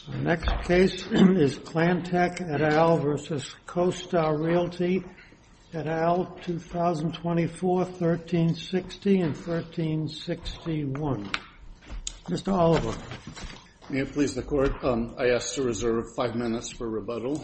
The next case is Clantech et al. Versus CoStar Realty et al. 2024, 1360 and 1361. Mr. Oliver. May it please the Court, I ask to reserve 5 minutes for rebuttal.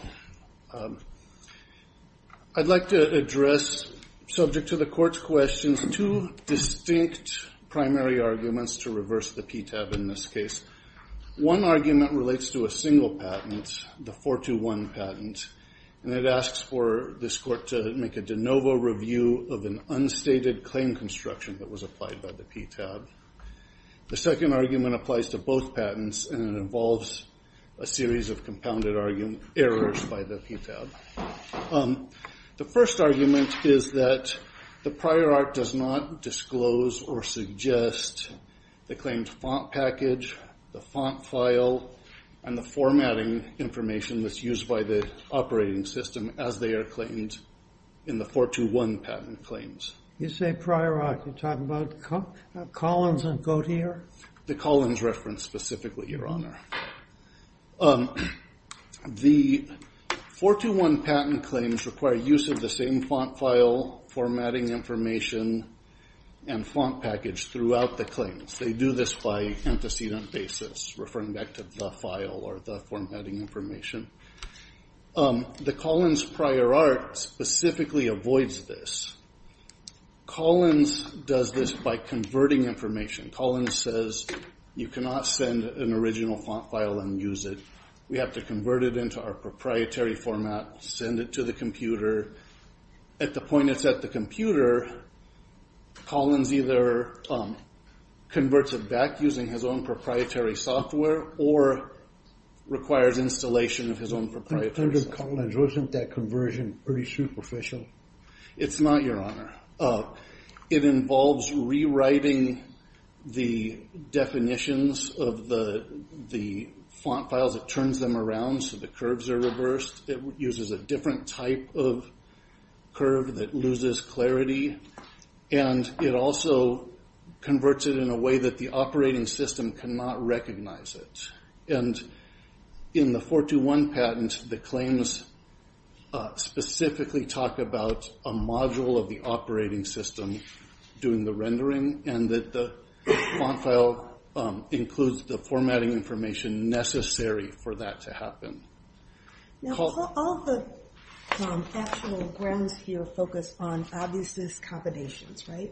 I'd like to address, subject to the Court's questions, two distinct primary arguments to reverse the PTAB in this case. One argument relates to a single patent, the 421 patent, and it asks for this Court to make a de novo review of an unstated claim construction that was applied by the PTAB. The second argument applies to both patents, and it involves a series of compounded errors by the PTAB. The first argument is that the prior art does not disclose or suggest the claimed font package, the font file, and the formatting information that's used by the operating system as they are claimed in the 421 patent claims. You say prior art. You're talking about Collins and Gautier? The Collins reference specifically, Your Honor. The 421 patent claims require use of the same font file, formatting information, and font package throughout the claims. They do this by antecedent basis, referring back to the file or the formatting information. The Collins prior art specifically avoids this. Collins does this by converting information. Collins says you cannot send an original font file and use it. We have to convert it into our proprietary format, send it to the computer. At the point it's at the computer, Collins either converts it back using his own proprietary software or requires installation of his own proprietary software. Under Collins, wasn't that conversion pretty superficial? It's not, Your Honor. It involves rewriting the definitions of the font files. It turns them around so the curves are reversed. It uses a different type of curve that loses clarity. And it also converts it in a way that the operating system cannot recognize it. And in the 421 patent, the claims specifically talk about a module of the operating system doing the rendering, and that the font file includes the formatting information necessary for that to happen. Now, all the actual grounds here focus on obviousness combinations, right?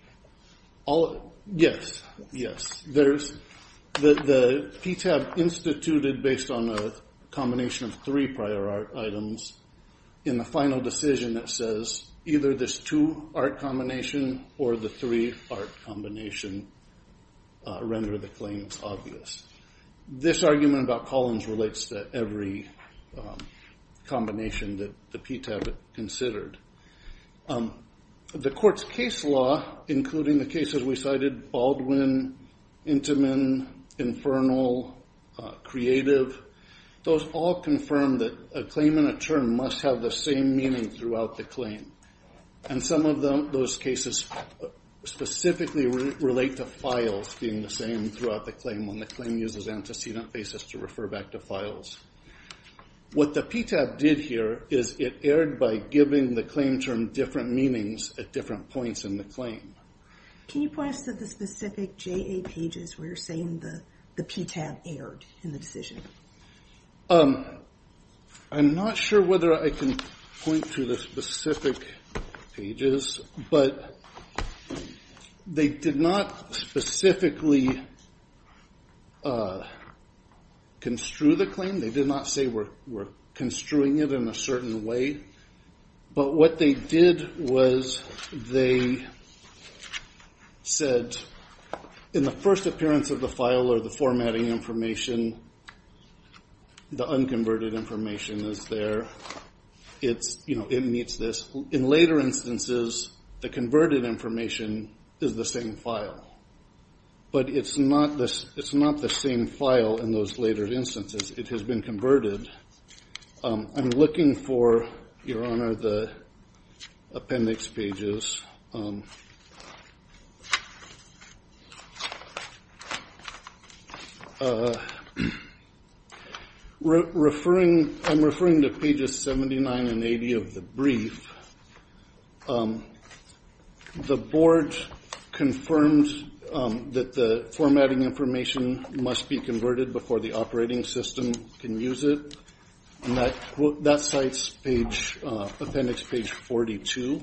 Yes. There's the PTAB instituted based on a combination of 3 prior art items. In the final decision, it says either this 2 art combination or the 3 art combination render the claims obvious. This argument about Collins relates to every combination that the PTAB considered. The Court's case law, including the cases we cited, Baldwin, Intamin, Infernal, Creative, those all confirm that a claim and a term must have the same meaning throughout the claim. And some of those cases specifically relate to files being the same throughout the claim when the claim uses antecedent basis to refer back to files. What the PTAB did here is it erred by giving the claim term different meanings at different points in the claim. Can you point us to the specific JA pages where you're saying the PTAB erred in the decision? I'm not sure whether I can point to the specific pages, but they did not specifically construe the claim. They did not say we're construing it in a certain way. But what they did was they said in the first appearance of the file or the formatting information, the unconverted information is there. It meets this. In later instances, the converted information is the same file. But it's not the same file in those later instances. It has been converted. I'm looking for, Your Honor, the appendix pages. I'm referring to pages 79 and 80 of the brief. The board confirmed that the formatting information must be converted before the operating system can use it. And that cites appendix page 42.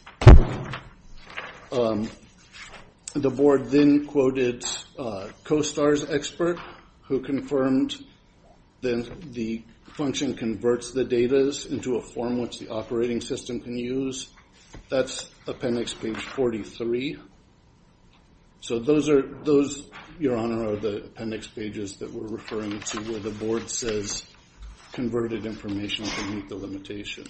The board then quoted CoStar's expert who confirmed the function converts the data into a form which the operating system can use. That's appendix page 43. So those, Your Honor, are the appendix pages that we're referring to where the board says converted information can meet the limitation.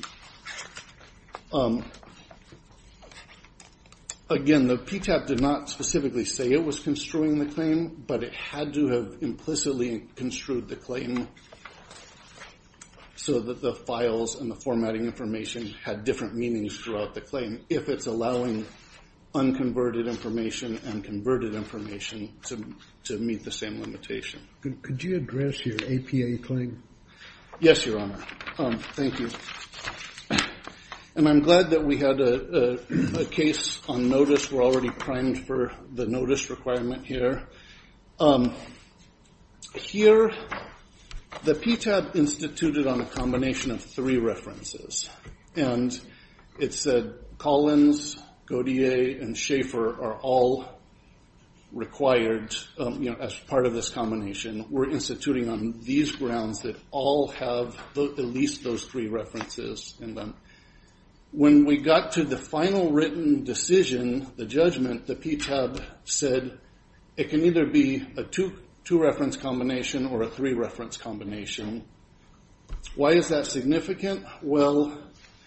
Again, the PTAB did not specifically say it was construing the claim, but it had to have implicitly construed the claim so that the files and the formatting information had different meanings throughout the claim if it's allowing unconverted information and converted information to meet the same limitation. Could you address your APA claim? Yes, Your Honor. Thank you. And I'm glad that we had a case on notice. We're already primed for the notice requirement here. Here, the PTAB instituted on a combination of 3 references. And it said Collins, Gaudier, and Schaefer are all required, as part of this combination. We're instituting on these grounds that all have at least those 3 references in them. When we got to the final written decision, the judgment, the PTAB said it can either be a two-reference combination or a 3-reference combination. Why is that significant? Well,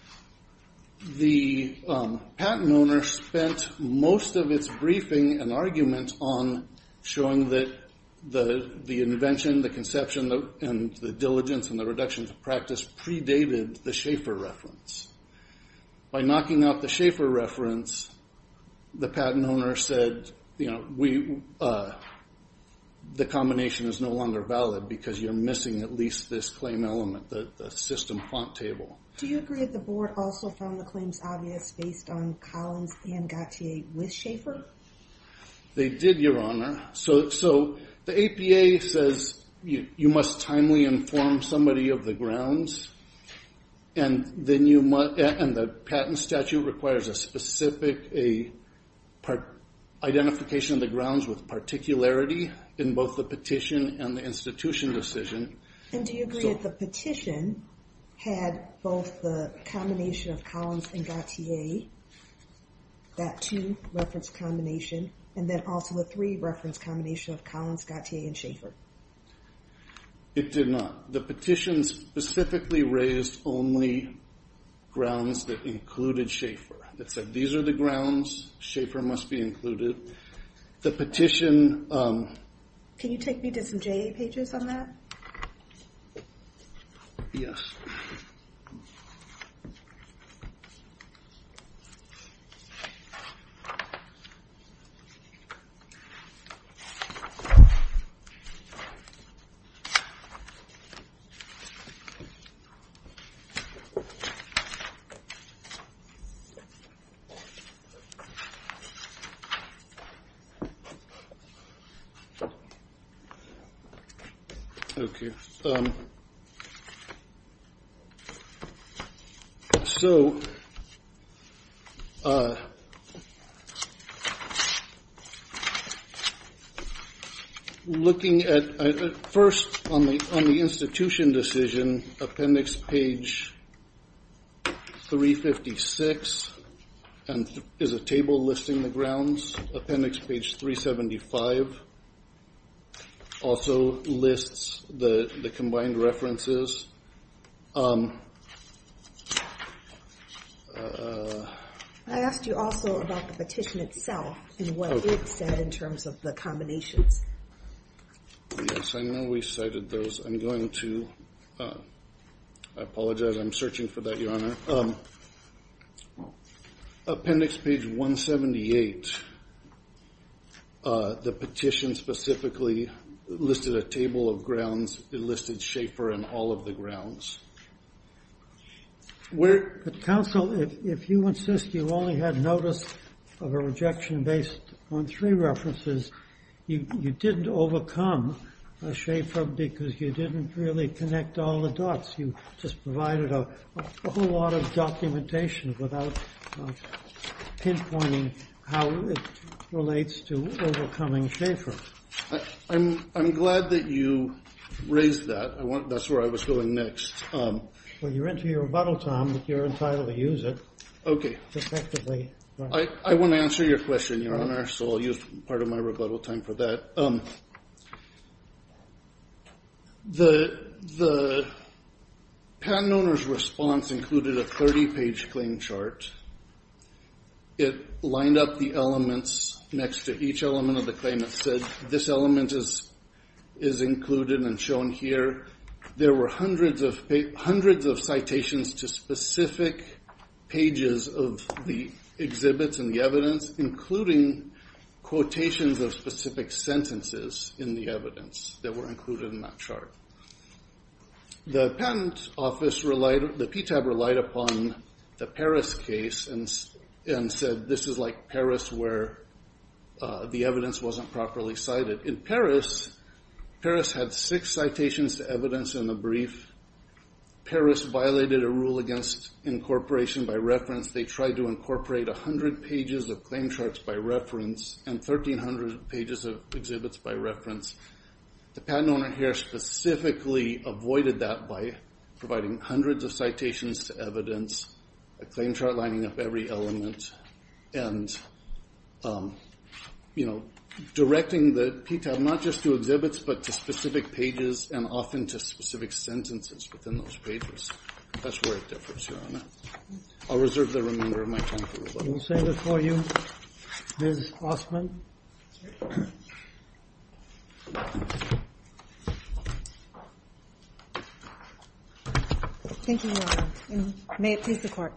the patent owner spent most of its briefing and argument on showing that the invention, the conception, and the diligence and the reduction to practice predated the Schaefer reference. By knocking out the Schaefer reference, the patent owner said, the combination is no longer valid because you're missing at least this claim element, the system font table. Do you agree that the board also found the claims obvious based on Collins and Gautier with Schaefer? They did, Your Honor. So the APA says you must timely inform somebody of the grounds, and then and the patent statute requires a specific identification of the grounds with particularity in both the petition and the institution decision. And do you agree that the petition had both the combination of Collins and Gautier, that 2-reference combination, and then also the 3-reference combination of Collins, Gautier, and Schaefer? It did not. The petition specifically raised only grounds that included Schaefer. It said these are the grounds, Schaefer must be included. The petition... Can you take me to some JA pages on that? Yes. Okay. Looking at first on the institution decision, appendix page 356, and is a table listing the grounds. Appendix page 375 also lists the combined references. I asked you also about the petition itself and what it said in terms of the combinations. Yes, I know we cited those. I'm going to, I apologize, I'm searching for that, Your Honor. Appendix page 178, the petition specifically listed a table of grounds. It listed Schaefer and all of the grounds. But counsel, if you insist you only had notice of a rejection based on 3 references, you didn't overcome Schaefer because you didn't really connect all the dots. You just provided a whole lot of documentation without pinpointing how it relates to overcoming Schaefer. I'm glad that you raised that. That's where I was going next. Well, you're into your rebuttal time, but you're entitled to use it. Okay. Effectively. Right. I want to answer your question, Your Honor, so I'll use part of my rebuttal time for that. The patent owner's response included a 30-page claim chart. It lined up the elements next to each element of the claim. It said this element is included and shown here. There were hundreds of citations to specific pages of the exhibits and the evidence, including quotations of specific sentences in the evidence that were included in that chart. The patent office the PTAB relied upon the Paris case and said this is like Paris where the evidence wasn't properly cited. In Paris had 6 citations to evidence in the brief. Paris violated a rule against incorporation by reference. They tried to incorporate 100 pages of claim charts by reference and 1,300 pages of exhibits by reference. The patent owner here specifically avoided that by providing hundreds of citations to evidence, a claim chart lining up every element, and directing the PTAB not just to exhibits but to specific pages and often to specific sentences within those pages. That's where it differs, Your Honor. I'll reserve the remainder of my time for rebuttal. We'll save it for you, Ms. Osman. Thank you, Your Honor, and may it please the Court.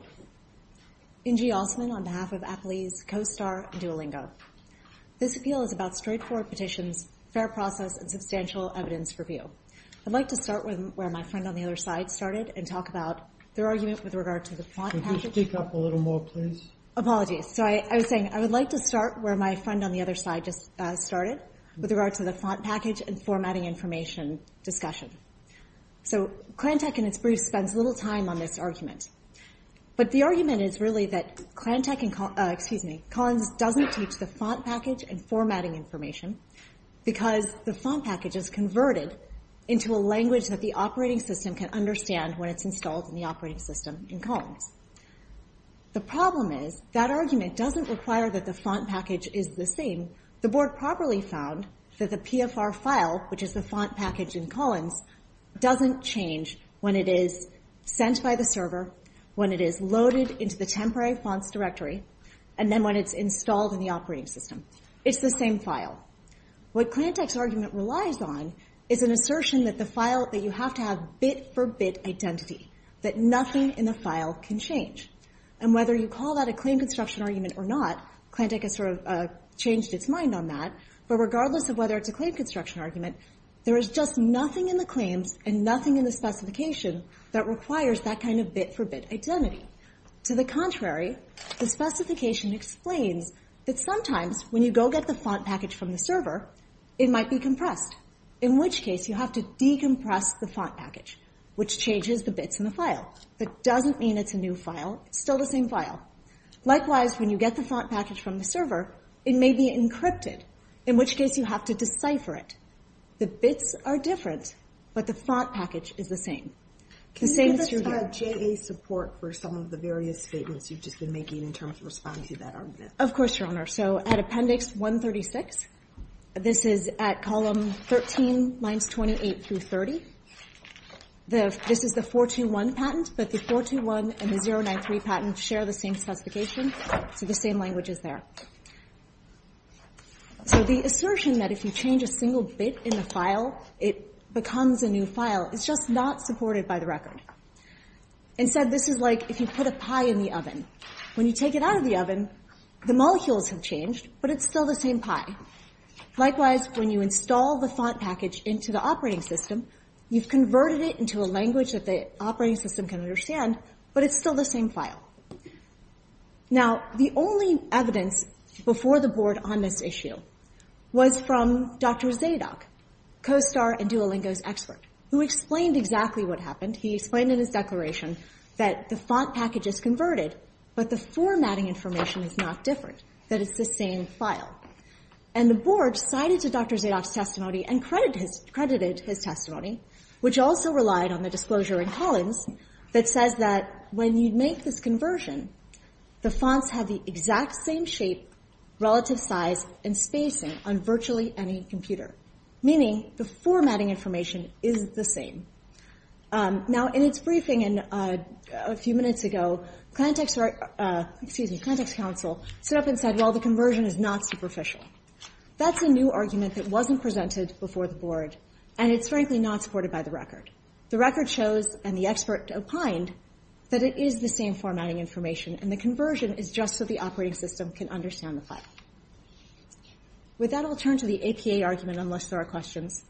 Ingi Osman on behalf of Applebee's, CoStar, and Duolingo. This appeal is about straightforward petitions, fair process, and substantial evidence review. I'd like to start with where my friend on the other side started and talk about their argument with regard to the font package. Could you speak up a little more, please? Apologies. So I was saying I would like to start where my friend on the other side just started with regard to the font package and formatting information discussion. So Klantech in its brief spends little time on this argument. But the argument is really that Klantech and Collins doesn't teach the font package and formatting information because the font package is converted into a language that the operating system can understand when it's installed in the operating system in Collins. The problem is that argument doesn't require that the font package is the same. The board properly found that the PFR file, which is the font package in Collins, doesn't change when it is sent by the server, when it is loaded into the temporary fonts directory, and then when it's installed in the operating system. It's the same file. What Klantech's argument relies on is an assertion that the file, that you have to have bit-for-bit identity, that nothing in the file can change. And whether you call that a claim construction argument or not, Klantech has sort of changed its mind on that, but regardless of whether it's a claim construction argument, there is just nothing in the claims and nothing in the specification that requires that kind of bit-for-bit identity. To the contrary, the specification explains that sometimes when you go get the font package from the server, it might be compressed, in which case you have to decompress the font package, which changes the bits in the file. That doesn't mean it's a new file. It's still the same file. Likewise, when you get the font package from the server, it may be encrypted, in which case you have to decipher it. The bits are different, but the font package is the same. Can you give us JA support for some of the various statements you've just been making in terms of responding to that argument? Of course, Your Honor. So at Appendix 136, this is at column 13, lines 28 through 30. This is the 421 patent, but the 421 and the 093 patent share the same specification, so the same language is there. So the assertion that if you change a single bit in the file, it becomes a new file is just not supported by the record. Instead, this is like if you put a pie in the oven. When you take it out of the oven, the molecules have changed, but it's still the same pie. Likewise, when you install the font package into the operating system, you've converted it into a language that the operating system can understand, but it's still the same file. Now, the only evidence before the board on this issue was from Dr. Zadok, CoStar and Duolingo's expert, who explained exactly what happened. He explained in his declaration that the font package is converted, but the formatting information is not different, that it's the same file. And the board cited to Dr. Zadok's testimony and credited his testimony, which also relied on the disclosure in Collins that says that when you make this conversion, the fonts have the exact same shape, relative size, and spacing on virtually any computer, meaning the formatting information is the same. Now, in its briefing a few minutes ago, Klantex counsel stood up and said, well, the conversion is not superficial. That's a new argument that wasn't presented before the board, and it's frankly not supported by the record. The record shows, and the expert opined, that it is the same formatting information, and the conversion is just so the operating system can understand the file. With that, I'll turn to the APA argument unless there are questions.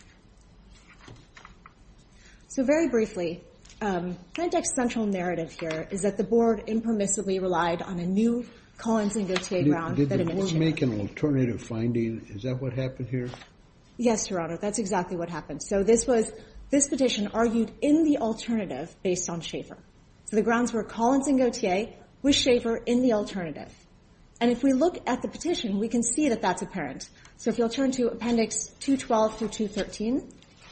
So very briefly, Klantex's central narrative here is that the board impermissibly relied on a new Collins and Gautier ground did that the board make an alternative finding? Is that what happened here? Yes, Your Honor, that's exactly what happened. So this petition argued in the alternative based on Schaefer. So the grounds were Collins and Gautier with Schaefer in the alternative. And if we look at the petition, we can see that that's apparent. So if you'll turn to Appendix 212 through 213.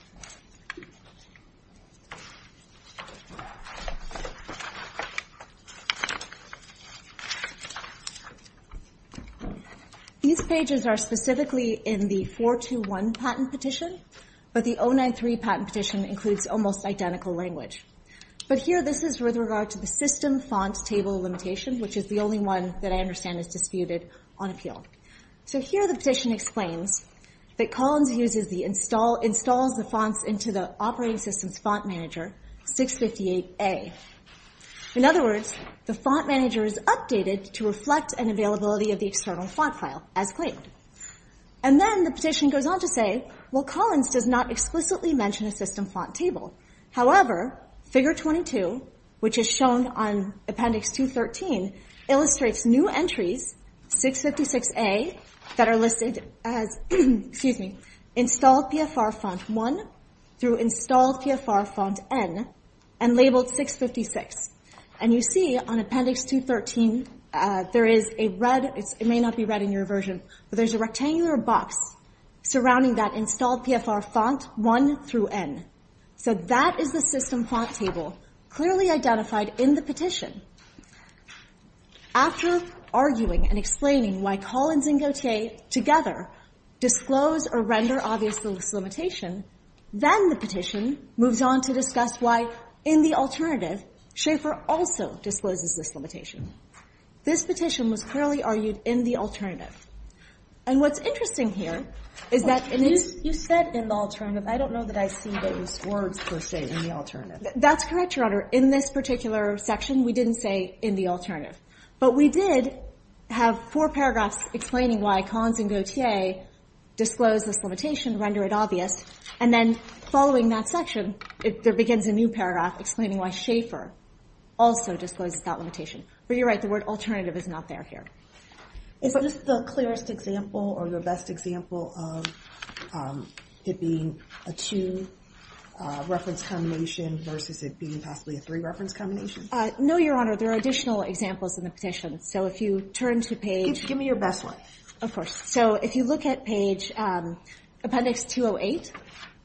These pages are specifically in the 421 patent petition, but the 093 patent petition includes almost identical language. But here, this is with regard to the system font table limitation, which is the only one that I understand is disputed on appeal. So here the petition explains that Collins uses the installs the fonts into the operating system's font manager, 658A. In other words, the font manager is updated to reflect an availability of the external font file, as claimed. And then the petition goes on to say, well, Collins does not explicitly mention a system font table. However, Figure 22, which is shown on Appendix 213, illustrates new entries, 656A, that are listed as, installed PFR font 1 through installed PFR font N, and labeled 656. And you see on Appendix 213, there is a red, it may not be red in your version, but there's a rectangular box surrounding that installed PFR font 1 through N. So that is the system font table clearly identified in the petition. After arguing and explaining why Collins and Gautier together disclose or render obvious this limitation, then the petition moves on to discuss why, in the alternative, Schaefer also discloses this limitation. This petition was clearly argued in the alternative. And what's interesting here is that you said in the alternative. I don't know that I see those words per se in the alternative. That's correct, Your Honor. In this particular section, we didn't say in the alternative. But we did have 4 paragraphs explaining why Collins and Gautier disclose this limitation, render it obvious, and then following that section, there begins a new paragraph explaining why Schaefer also discloses that limitation. But you're right, the word alternative is not there here. Is this the clearest example or your best example of it being a 2 reference combination versus it being possibly a 3 reference combination? No, Your Honor. There are additional examples in the petition. So if you turn to page... Give me your best one. Of course. So if you look at page Appendix 208,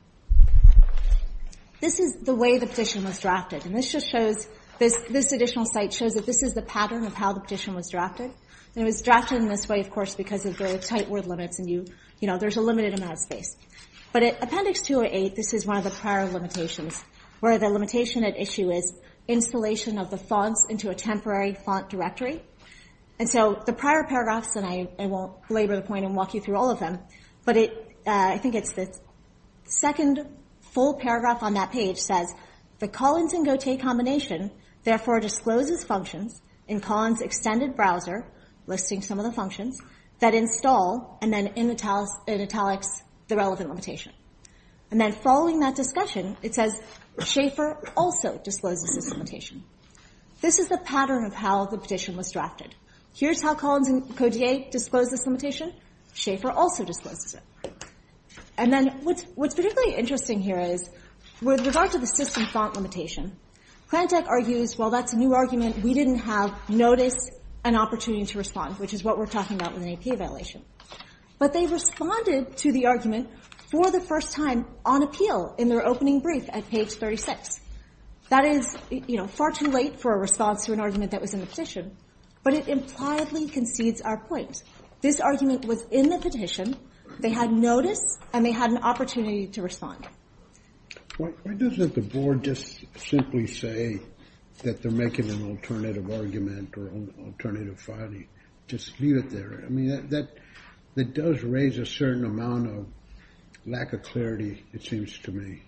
this is the way the petition was drafted. And this just shows, this additional site shows that this is the pattern of how the petition was drafted. And it was drafted in this way, of course, because of the tight word limits and you know, there's a limited amount of space. But at Appendix 208, this is one of the prior limitations, where the limitation at issue is installation of the fonts into a temporary font directory. And so the prior paragraphs, and I won't belabor the point and walk you through all of them, but I think it's the second full paragraph on that page says, the Collins and Gautier combination therefore discloses functions in Collins' extended browser, listing some of the functions, that install, and then in italics, the relevant limitation. And then following that discussion, it says, Schaefer also discloses this limitation. This is the pattern of how the petition was drafted. Here's how Collins and Codier disclose this limitation. Schaefer also discloses it. And then what's particularly interesting here is, with regard to the system font limitation, Klantech argues, well, that's a new argument. We didn't have notice and opportunity to respond, which is what we're talking about with an APA violation. But they responded to the argument for the first time on appeal in their opening brief at page 36. That is, far too late for a response to an argument that was in the petition, but it impliedly concedes our point. This argument was in the petition. They had notice, and they had an opportunity to respond. Why doesn't the board just simply say that they're making an alternative argument or an alternative finding? Just leave it there. I mean, that does raise a certain amount of lack of clarity, it seems to me.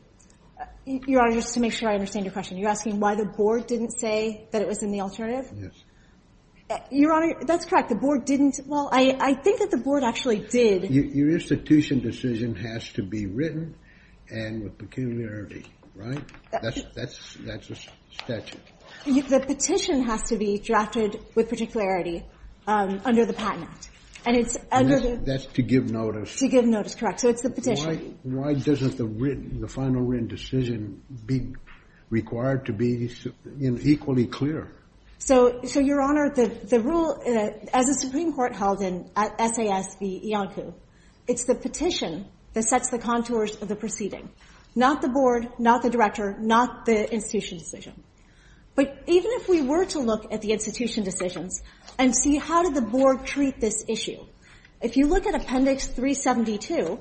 Your Honor, just to make sure I understand your question, you're asking why the board didn't say that it was in the alternative? Yes. Your Honor, that's correct. The board didn't. Well, I think that the board actually did. Your institution decision has to be written and with peculiarity, right? That's a statute. The petition has to be drafted with particularity under the Patent Act. And it's that's to give notice. To give notice, correct. So it's the petition. Why doesn't the final written decision be required to be equally clear? So Your Honor, the rule, as the Supreme Court held in SAS v. Iancu, it's the petition that sets the contours of the proceeding, not the board, not the director, not the institution decision. But even if we were to look at the institution decisions and see how did the board treat this issue, if you look at Appendix 372,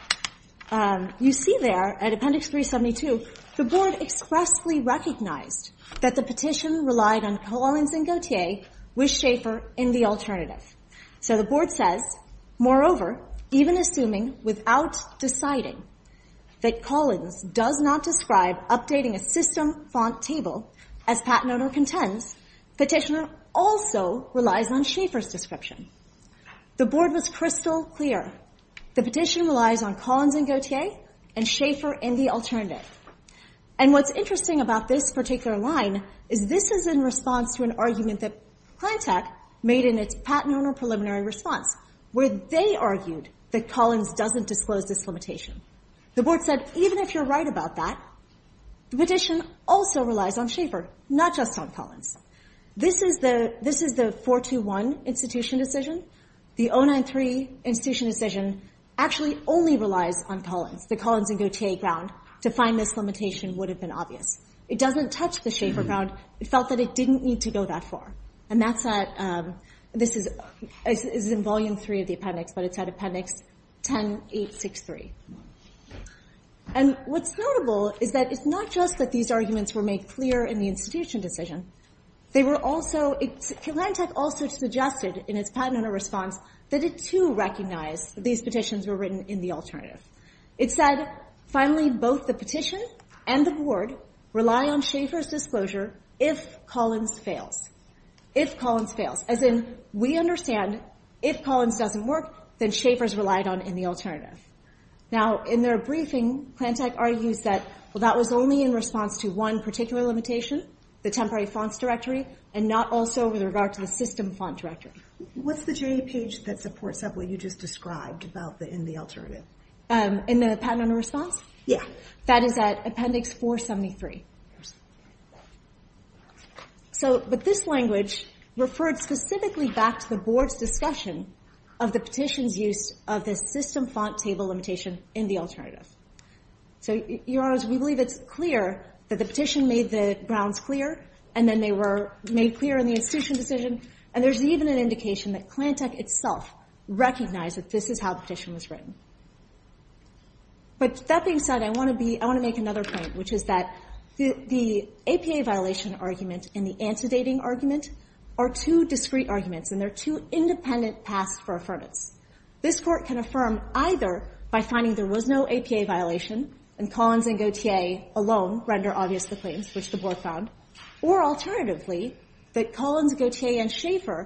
you see there at Appendix 372, the board expressly recognized that the petition relied on Collins and Gautier with Schaefer in the alternative. So the board says, moreover, even assuming without deciding that Collins does not describe updating a system font table as patent owner contends, petitioner also relies on Schaefer's description. The board was crystal clear. The petition relies on Collins and Gautier and Schaefer in the alternative. And what's interesting about this particular line is this is in response to an argument that Klantech made in its patent owner preliminary response, where they argued that Collins doesn't disclose this limitation. The board said, even if you're right about that, the petition also relies on Schaefer, not just on Collins. This is the 421 institution decision. The 093 institution decision actually only relies on Collins, the Collins and Gautier ground. To find this limitation would have been obvious. It doesn't touch the Schaefer ground. It felt that it didn't need to go that far. And that's at, this is in volume 3 of the appendix, but it's at appendix 10863. And what's notable is that it's not just that these arguments were made clear in the institution decision. They were also, Klantech also suggested in its patent owner response that it too recognized that these petitions were written in the alternative. It said, finally, both the petition and the board rely on Schaefer's disclosure if Collins fails. If Collins fails. As in, we understand if Collins doesn't work, then Schaefer's relied on in the alternative. Now, in their briefing, Klantech argues that, well, that was only in response to one particular limitation, the temporary fonts directory, and not also with regard to the system font directory. What's the JA page that supports up what you just described about in the alternative? In the patent owner response? Yeah. That is at appendix 473. So, but this language referred specifically back to the board's discussion of the petition's use of the system font table limitation in the alternative. So, Your Honors, we believe it's clear that the petition made the grounds clear, and then they were made clear in the institution decision, and there's even an indication that Klantech itself recognized that this is how the petition was written. But that being said, I want to make another point, which is that the APA violation argument and the antedating argument are two discrete arguments, and they're two independent paths for affirmance. This court can affirm either by finding there was no APA violation and Collins and Gautier alone render obvious the claims, which the board found, or alternatively, that Collins, Gautier, and Schaefer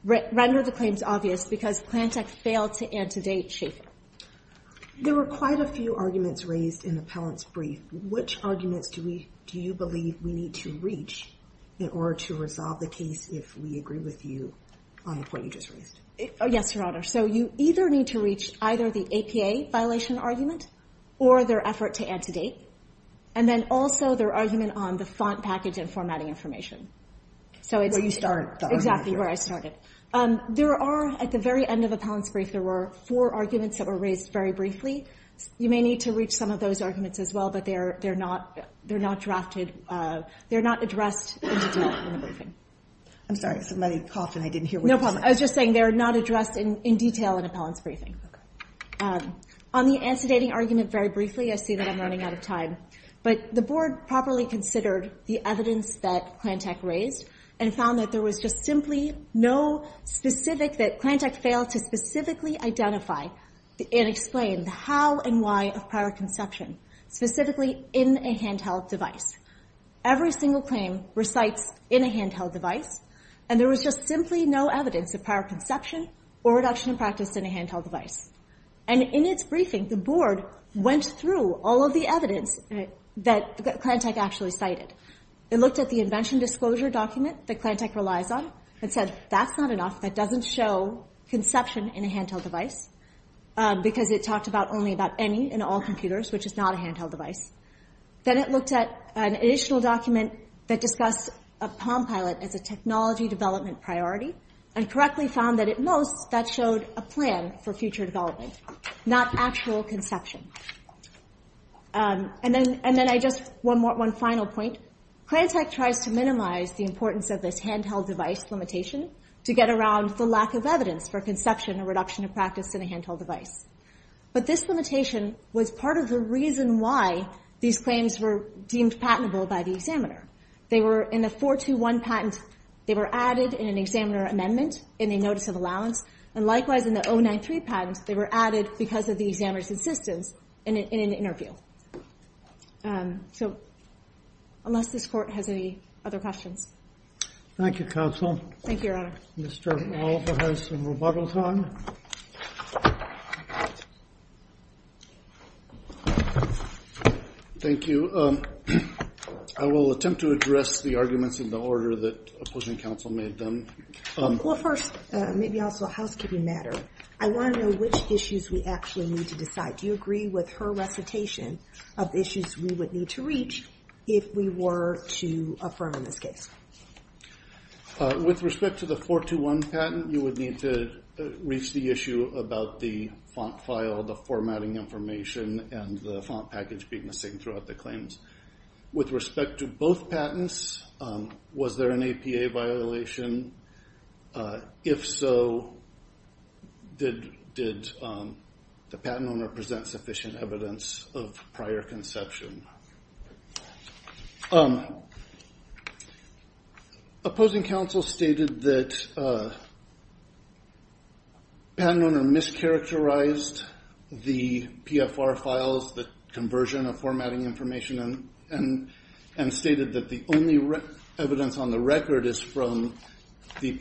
render the claims obvious because Klantech failed to antedate Schaefer. There were quite a few arguments raised in the appellant's brief. Which arguments do you believe we need to reach in order to resolve the case if we agree with you on the point you just raised? Yes, Your Honor. So you either need to reach either the APA violation argument or their effort to antedate, and then also their argument on the font package and formatting information. So it's where you started. Exactly where I started. There are, at the very end of appellant's brief, there were 4 arguments that were raised very briefly. You may need to reach some of those arguments as well, but they're not drafted. They're not addressed in detail in the briefing. I'm sorry, somebody coughed and I didn't hear what No you problem. said. I was just saying they're not addressed in detail in appellant's briefing. Okay. On the antedating argument, very briefly, I see that I'm running out of time. But the board properly considered the evidence that Klantech raised and found that there was just simply no specific, that Klantech failed to specifically identify and explain the how and why of prior conception, specifically in a handheld device. Every single claim recites in a handheld device, and there was just simply no evidence of prior conception or reduction in practice in a handheld device. And in its briefing, the board went through all of the evidence that Klantech actually cited. It looked at the invention disclosure document that Klantech relies on and said, that's not enough. That doesn't show conception in a handheld device because it talked about only about any and all computers, which is not a handheld device. Then it looked at an additional document that discussed a Palm Pilot as a technology development priority and correctly found that at most that showed a plan for future development, not actual conception. And then I just, one final point. Klantech tries to minimize the importance of this handheld device limitation to get around the lack of evidence for conception or reduction of practice in a handheld device. But this limitation was part of the reason why these claims were deemed patentable by the examiner. They were in the 421 patent, they were added in an examiner amendment in a notice of allowance, and likewise in the 093 patent, they were added because of the examiner's insistence in an interview. So unless this court has any other questions. Thank you, counsel. Thank you, Your Honor. Mr. Oliver has some rebuttal time. Thank you. I will attempt to address the arguments in the order that opposing counsel made them. Well, first, maybe also a housekeeping matter. I want to know which issues we actually need to decide. Do you agree with her recitation of the issues we would need to reach if we were to affirm in this case? With respect to the 421 patent, you would need to reach the issue about the font file, the formatting information, and the font package being the same throughout the claims. With respect to both patents, was there an APA violation? If so, did the patent owner present sufficient evidence of prior conception? Opposing counsel stated that patent owner mischaracterized the PFR files, the conversion of formatting information, and stated that the only evidence on the record is from the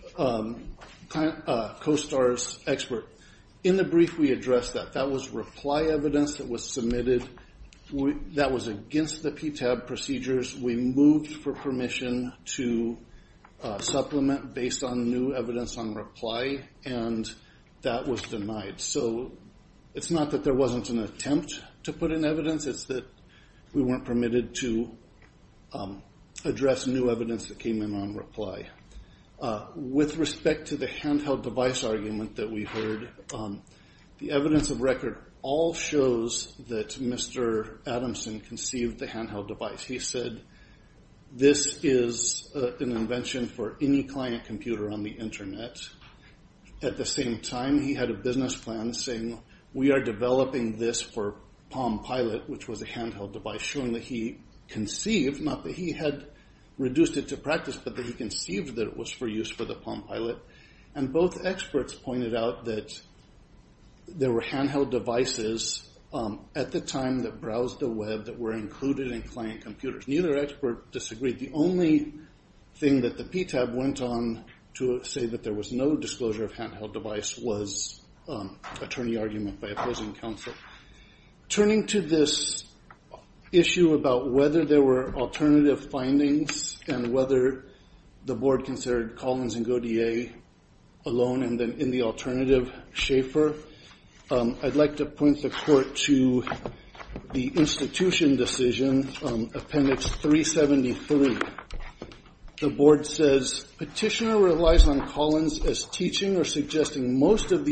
CoStar's expert. In the brief, we addressed that. That was reply evidence that was submitted. That was against the PTAB procedures. We moved for permission to supplement based on new evidence on reply, and that was denied. So it's not that there wasn't an attempt to put in evidence. It's that we weren't permitted to address new evidence that came in on reply. With respect to the handheld device argument that we heard, the evidence of record all shows that Mr. Adamson conceived the handheld device. He said, this is an invention for any client computer on the internet. At the same time, he had a business plan saying, we are developing this for Palm Pilot, which was a handheld device, showing that he conceived, not that he had reduced it to practice, but that he conceived that it was for use for the Palm Pilot. And both experts pointed out that there were handheld devices at the time that browsed the web that were included in client computers. Neither expert disagreed. The only thing that the PTAB went on to say that there was no disclosure of handheld device was attorney argument by opposing counsel. Turning to this issue about whether there were alternative findings and whether the board considered Collins and Gaudier alone and then in the alternative Schaefer, I'd like to point the court to the institution decision, Appendix 373. The board says, petitioner relies on Collins as teaching or suggesting most of the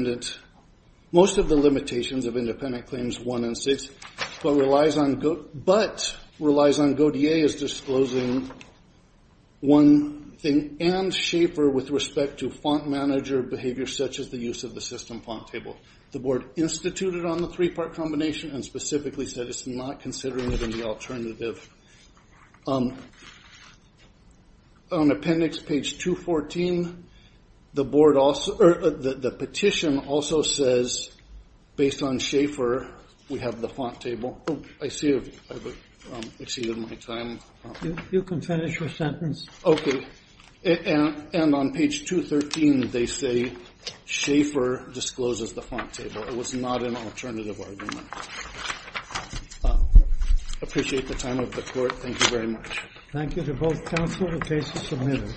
limitations of independent claims 1 and 6, but relies on Gaudier as disclosing one thing and Schaefer with respect to font manager behavior such as the use of the system font table. The board instituted on the three-part combination and specifically said it's not considering it in the alternative. On appendix page 214, the board also, the petition also says, based on Schaefer, we have the font table. Oh, I see I've exceeded my time. You can finish your sentence. Okay. And on page 213, they say Schaefer discloses the font table. It was not an alternative argument. Appreciate the time of the court. Thank you very much. Thank you to both counsel. The case is submitted.